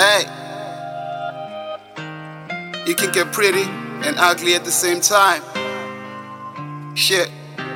Hey, you can get pretty and ugly at the same time. Shit.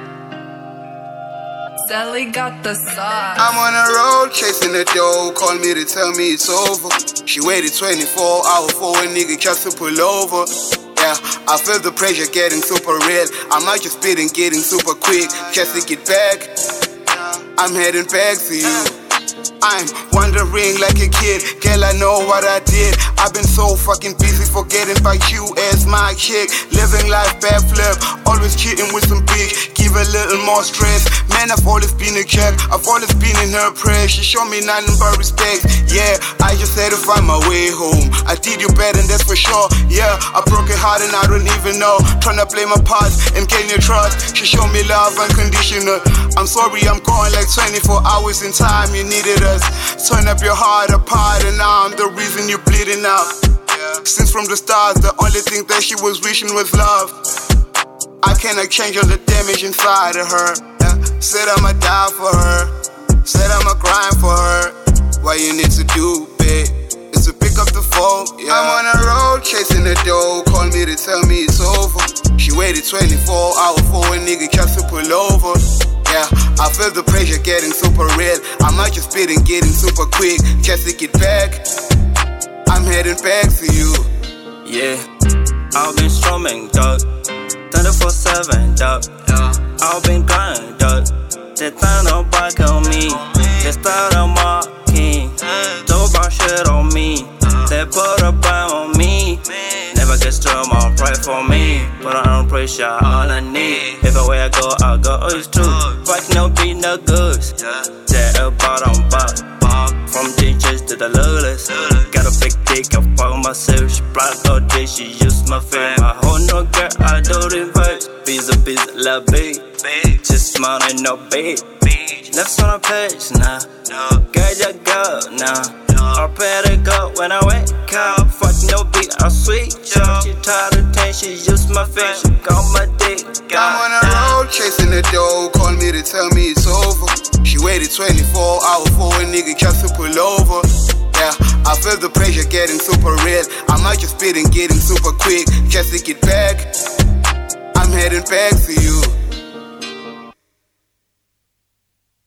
Sally got the sauce. I'm on a road chasing the dough. Call me to tell me it's over. She waited 24 hours for a nigga just to pull over. Yeah, I feel the pressure getting super real. I might just spit and getting super quick just to get back. I'm heading back to you. I'm wondering like a kid, girl, I know what I did. I've been so fucking busy forgetting about you as my chick. Living life backflip, always cheating with some bitch. Give a little more stress. Man, I've always been a jerk, I've always been in her prayer. She showed me nothing but respect. Yeah, I just had to find my way home. I did you better, and that's for sure. Yeah, I broke your heart and I don't even know. Tryna play my parts and gain your trust. She showed me love unconditional. I'm sorry, I'm going like 24 hours in time. You needed us. Turn up your heart apart, and now I'm the reason you're bleeding out. Since from the start, the only thing that she was wishing was love. I cannot change all the damage inside of her. Said I'ma die for her. Said I'ma grind for her. What you need to do, babe, is to pick up the phone. Yeah. I'm on a road chasing the dough. Call me to tell me it's over. She waited 24 hours for a nigga just to pull over. Yeah, I feel the pressure getting super real. I might just spit and getting super quick just to get back. I'm heading back to you. Yeah, I've been strumming, dog. 24/7, dog. I've been grinding, dog. They turn on back on me. They start on mocking. Don't buy shit on me. They put a ban on me. Never get strong, pray for me. Put on pressure, all I need. Everywhere I go, it's true. Fuck no beat, no goods. They're about on back. From DJs to the lulers. Got a big dick, I fuck myself. She block all day, she use my fame. I hold no girl, I do reverse. Busy, love beat. Just smile and no beat. Left on a page now. Girl, you go now. I better go when I wake up. Fuck no beat, I switch up. She tired of ten, she use my face. She got my dick. I'm on a road chasing the dough. Call me to tell me it's over. She waited 24 hours for a nigga just to pull over. Yeah, I feel the pressure getting super real. I might just spit and getting super quick just to get back. I'm heading back to you.